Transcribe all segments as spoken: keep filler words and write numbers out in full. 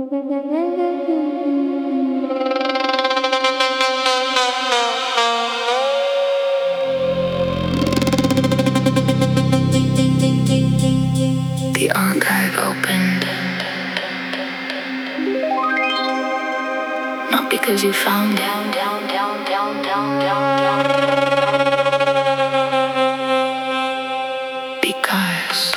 The archive opened. Not because you found down, down, down, down, down, down, down. Because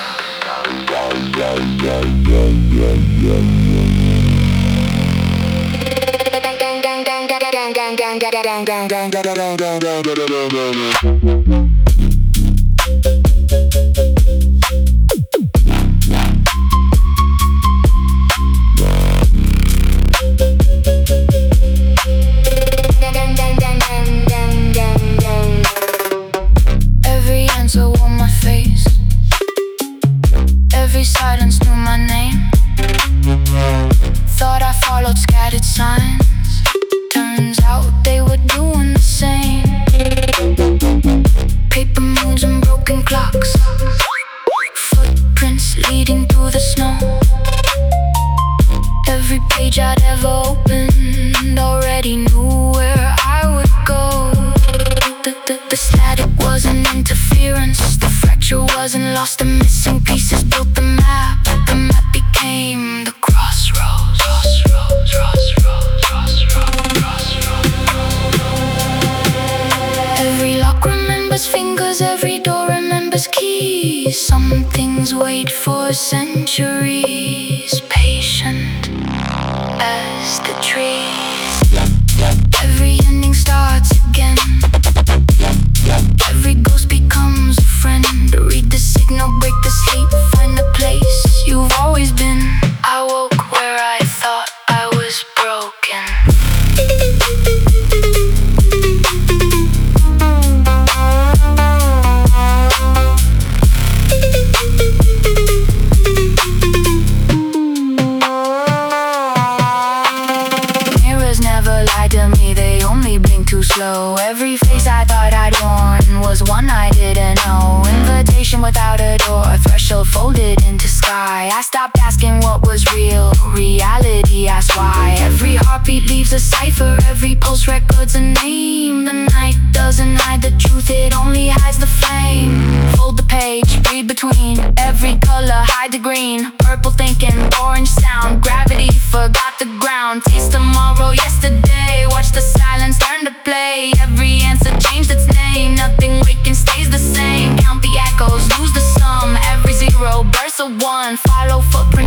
every answer on my face, every silence knew my name. Thought I followed scattered signs, turns out they were doing the same. Paper moons and broken clocks, footprints leading through the snow. Every page I'd ever opened already knew where I would go. The, the, the static wasn't interference, the fracture wasn't lost, the missing pieces built the map. The map became the crossroads. Crossroads, crossroads, crossroads, crossroads. Every lock remembers fingers, every door remembers keys. Some things wait for centuries, patient as the trees. Every ending starts again, every ghost becomes a friend. Read the signal, break the sleep, find the place you've always been. I woke where I thought I was broken. Mirrors never lied to me, they only blink too slow. Every face I thought I'd worn was one I didn't know. Invitation without a door, a threshold folded into sky. I stopped asking what was real, reality asked why. Every heartbeat leaves a cipher, every pulse records a name. The night doesn't hide the truth, it only hides the flame. Fold the page, read between every color, hide the green. Purple thinking, orange sound, gravity forgot the ground. Taste tomorrow, yesterday, watch the silence learn to play. Every answer changed its name, nothing waking stays the same. Count the echoes, lose the sum, every zero bursts a one. Follow footprints